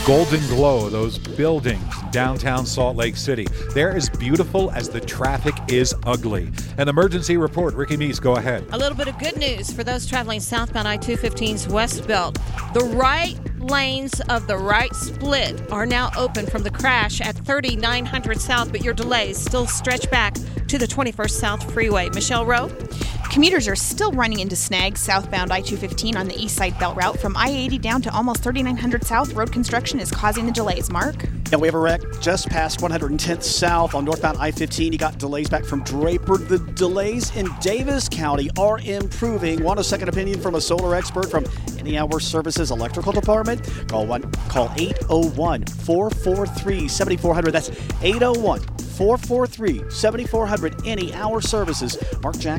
The Golden Glow, those buildings downtown Salt Lake City. They're as beautiful as the traffic is ugly. An emergency report. Ricky Meese, go ahead. A little bit of good news for those traveling southbound I-215's West Belt. The right lanes of the right split are now open from the crash at 3900 South, but your delays still stretch back to the 21st South Freeway. Michelle Rowe? Commuters are still running into snags southbound I-215 on the east side belt route. From I-80 down to almost 3900 South, road construction is causing the delays. Mark? Yeah, we have a wreck just past 110th South on northbound I-15. You got delays back from Draper. The delays in Davis County are improving. Want a second opinion from a solar expert from Any Hour Services Electrical Department? Call 801-443-7400. That's 801-443-7400. Any Hour Services. Mark Jackson.